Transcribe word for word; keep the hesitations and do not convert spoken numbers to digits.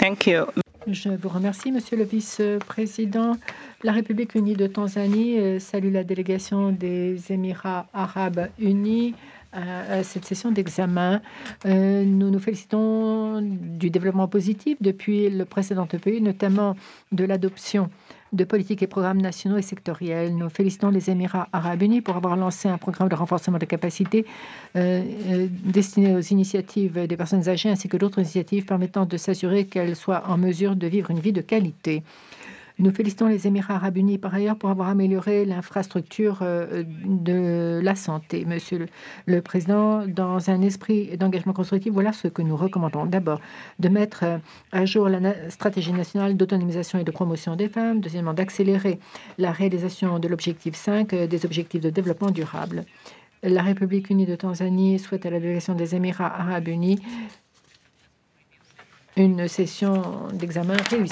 Thank you. Je vous remercie, Monsieur le Vice-président. La République unie de Tanzanie euh, salue la délégation des Émirats arabes unis à cette session d'examen. Euh, nous nous félicitons du développement positif depuis le précédent E P U, notamment de l'adoption de politiques et programmes nationaux et sectoriels. Nous félicitons les Émirats arabes unis pour avoir lancé un programme de renforcement des capacités euh, euh, destiné aux initiatives des personnes âgées ainsi que d'autres initiatives permettant de s'assurer qu'elles soient en mesure de vivre une vie de qualité. Nous félicitons les Émirats arabes unis par ailleurs pour avoir amélioré l'infrastructure de la santé. Monsieur le, le Président, dans un esprit d'engagement constructif, voilà ce que nous recommandons. D'abord, de mettre à jour la na stratégie nationale d'autonomisation et de promotion des femmes. Deuxièmement, d'accélérer la réalisation de l'objectif cinq des objectifs de développement durable. La République unie de Tanzanie souhaite à la délégation des Émirats arabes unis une session d'examen réussie.